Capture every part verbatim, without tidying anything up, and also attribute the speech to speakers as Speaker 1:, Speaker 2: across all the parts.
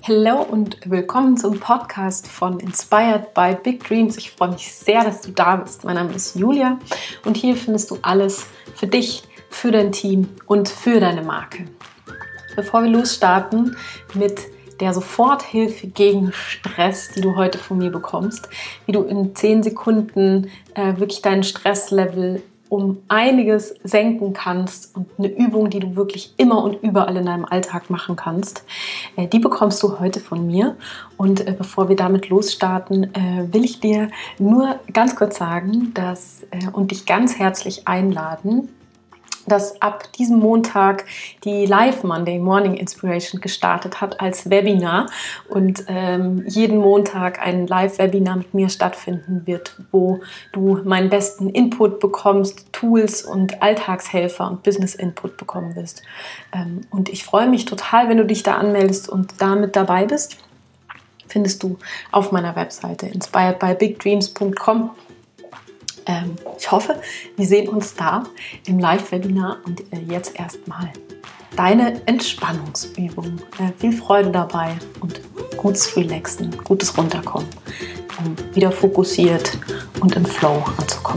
Speaker 1: Hallo und willkommen zum Podcast von Inspired by Big Dreams. Ich freue mich sehr, dass du da bist. Mein Name ist Julia und hier findest du alles für dich, für dein Team und für deine Marke. Bevor wir losstarten mit der Soforthilfe gegen Stress, die du heute von mir bekommst, wie du in zehn Sekunden äh, wirklich deinen Stresslevel um einiges senken kannst und eine Übung, die du wirklich immer und überall in deinem Alltag machen kannst, äh, die bekommst du heute von mir. Und äh, bevor wir damit losstarten, äh, will ich dir nur ganz kurz sagen, dass äh, und dich ganz herzlich einladen, dass ab diesem Montag die Live Monday Morning Inspiration gestartet hat als Webinar und ähm, jeden Montag ein Live-Webinar mit mir stattfinden wird, wo du meinen besten Input bekommst, Tools und Alltagshelfer und Business-Input bekommen wirst. Ähm, und ich freue mich total, wenn du dich da anmeldest und da mit dabei bist. Findest du auf meiner Webseite inspired by big dreams dot com. Ähm, ich hoffe, wir sehen uns da im Live-Webinar und äh, jetzt erstmal deine Entspannungsübung. Äh, viel Freude dabei und gutes Relaxen, gutes Runterkommen, um wieder fokussiert und im Flow anzukommen.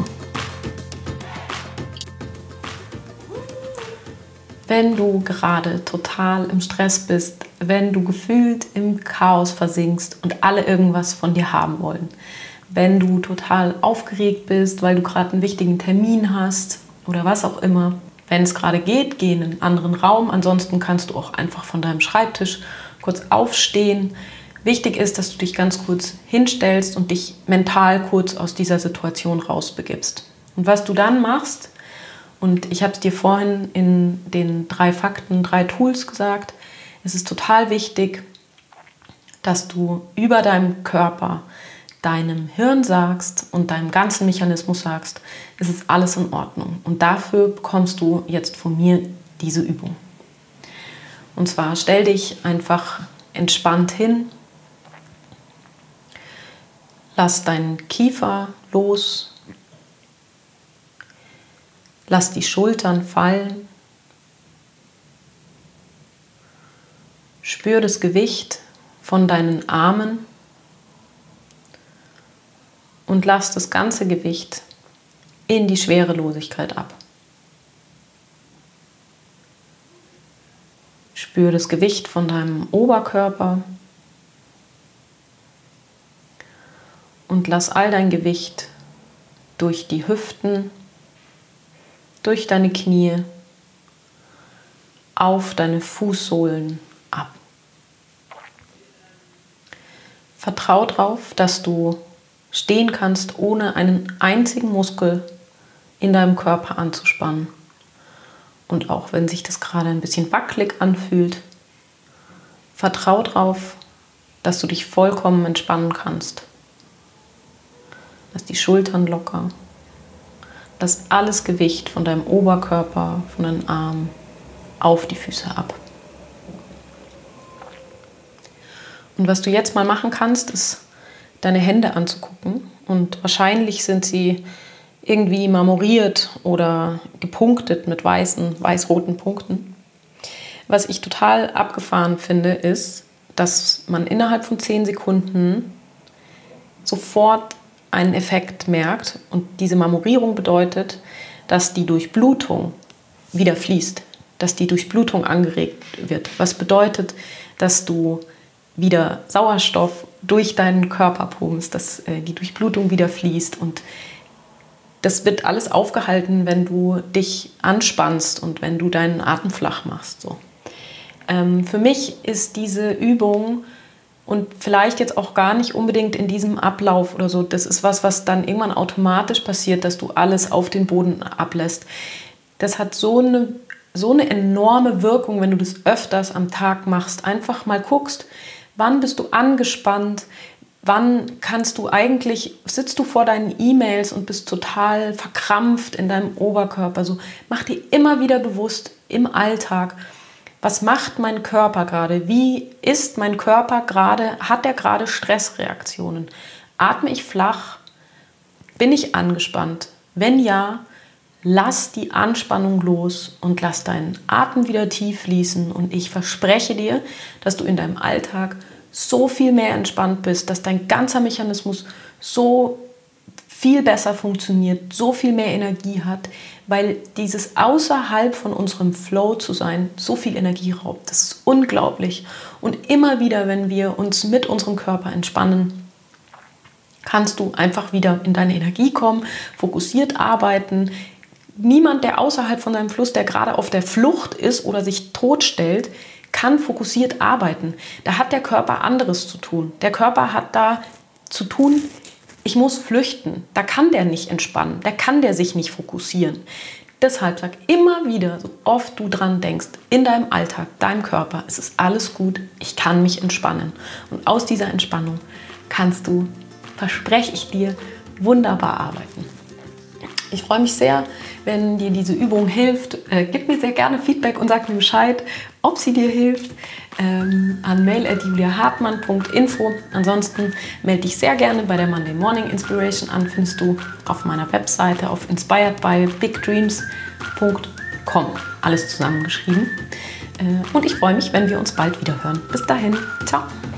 Speaker 1: Wenn du gerade total im Stress bist, wenn du gefühlt im Chaos versinkst und alle irgendwas von dir haben wollen, wenn du total aufgeregt bist, weil du gerade einen wichtigen Termin hast oder was auch immer. Wenn es gerade geht, geh in einen anderen Raum. Ansonsten kannst du auch einfach von deinem Schreibtisch kurz aufstehen. Wichtig ist, dass du dich ganz kurz hinstellst und dich mental kurz aus dieser Situation rausbegibst. Und was du dann machst, und ich habe es dir vorhin in den drei Fakten, drei Tools gesagt, es ist total wichtig, dass du über deinem Körper deinem Hirn sagst und deinem ganzen Mechanismus sagst, es ist alles in Ordnung. Und dafür bekommst du jetzt von mir diese Übung. Und zwar stell dich einfach entspannt hin, lass deinen Kiefer los, lass die Schultern fallen, spür das Gewicht von deinen Armen und lass das ganze Gewicht in die Schwerelosigkeit ab. Spür das Gewicht von deinem Oberkörper und lass all dein Gewicht durch die Hüften, durch deine Knie, auf deine Fußsohlen ab. Vertrau darauf, dass du stehen kannst, ohne einen einzigen Muskel in deinem Körper anzuspannen. Und auch wenn sich das gerade ein bisschen wackelig anfühlt, vertrau darauf, dass du dich vollkommen entspannen kannst. Lass die Schultern locker. Lass alles Gewicht von deinem Oberkörper, von deinen Armen auf die Füße ab. Und was du jetzt mal machen kannst, ist deine Hände anzugucken und wahrscheinlich sind sie irgendwie marmoriert oder gepunktet mit weißen, weiß-roten Punkten. Was ich total abgefahren finde, ist, dass man innerhalb von zehn Sekunden sofort einen Effekt merkt und diese Marmorierung bedeutet, dass die Durchblutung wieder fließt, dass die Durchblutung angeregt wird. Was bedeutet, dass du wieder Sauerstoff durch deinen Körper pumpst, dass äh, die Durchblutung wieder fließt und das wird alles aufgehalten, wenn du dich anspannst und wenn du deinen Atem flach machst. So. Ähm, für mich ist diese Übung und vielleicht jetzt auch gar nicht unbedingt in diesem Ablauf oder so, das ist was, was dann irgendwann automatisch passiert, dass du alles auf den Boden ablässt. Das hat so eine, so eine enorme Wirkung, wenn du das öfters am Tag machst. Einfach mal guckst, wann bist du angespannt? Wann kannst du eigentlich, sitzt du vor deinen E-Mails und bist total verkrampft in deinem Oberkörper? So, mach dir immer wieder bewusst im Alltag, was macht mein Körper gerade? Wie ist mein Körper gerade? Hat er gerade Stressreaktionen? Atme ich flach? Bin ich angespannt? Wenn ja, lass die Anspannung los und lass deinen Atem wieder tief fließen. Und ich verspreche dir, dass du in deinem Alltag so viel mehr entspannt bist, dass dein ganzer Mechanismus so viel besser funktioniert, so viel mehr Energie hat, weil dieses außerhalb von unserem Flow zu sein so viel Energie raubt. Das ist unglaublich. Und immer wieder, wenn wir uns mit unserem Körper entspannen, kannst du einfach wieder in deine Energie kommen, fokussiert arbeiten. Niemand, der außerhalb von seinem Fluss, der gerade auf der Flucht ist oder sich totstellt, kann fokussiert arbeiten. Da hat der Körper anderes zu tun. Der Körper hat da zu tun, ich muss flüchten. Da kann der nicht entspannen. Da kann der sich nicht fokussieren. Deshalb sag immer wieder, so oft du dran denkst, in deinem Alltag, deinem Körper, es ist alles gut, ich kann mich entspannen. Und aus dieser Entspannung kannst du, verspreche ich dir, wunderbar arbeiten. Ich freue mich sehr, wenn dir diese Übung hilft. Äh, gib mir sehr gerne Feedback und sag mir Bescheid, ob sie dir hilft. Ähm, an mail at julia hartmann punkt info. Ansonsten melde dich sehr gerne bei der Monday Morning Inspiration an. Findest du auf meiner Webseite auf inspired by big dreams punkt com. Alles zusammengeschrieben. Äh, und ich freue mich, wenn wir uns bald wieder hören. Bis dahin. Ciao.